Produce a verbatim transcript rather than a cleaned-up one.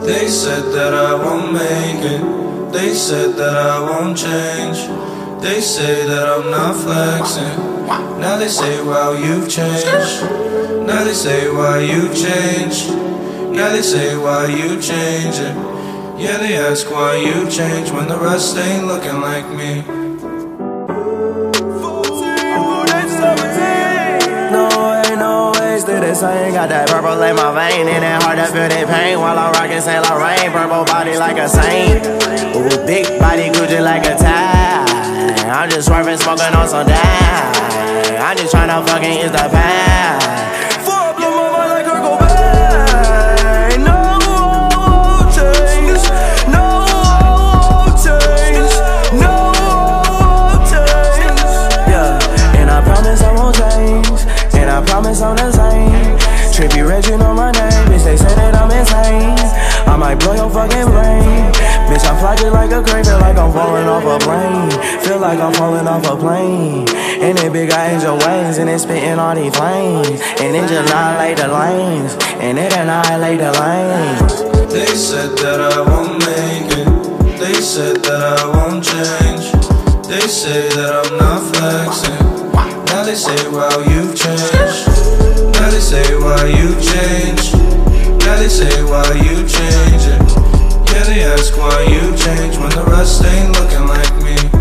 They said that I won't make it. They said that I won't change. They say that I'm not flexing. Now they say, wow, you've changed. Now they say, why you've changed. Now they say, why you changing. Yeah, they ask why you changed when the rest ain't looking like me. No way, no ways to this. I ain't got that purple in my vein. And it hard to feel that pain while I'm rockin' Saint Laurent. Purple body like a saint. Ooh, big body Gucci like a tie. I'm just swerving, smoking on some dime. I'm just tryna fucking use the pie. Fuck your mama like her go back. No, won't change. No, won't change. No, won't change. Yeah, and I promise I won't change. And I promise I'm the same. Trippy Reg, you know my name. Bitch, they say that I'm insane. I might blow your fucking brain. Bitch, I fly just like a crane. Feel like I'm falling off a plane. Feel like I'm falling off a plane. And it big angel wings. And it spitting all these flames. And it just annihilate the lanes. And it annihilate the lanes. They said that I won't make it. They said that I won't change. They say that I'm not flexing. Now they say, wow, you've changed. Now they say, why you changed. Now they say, why you changing. Yeah, they ask why you changed when the rest ain't looking like me.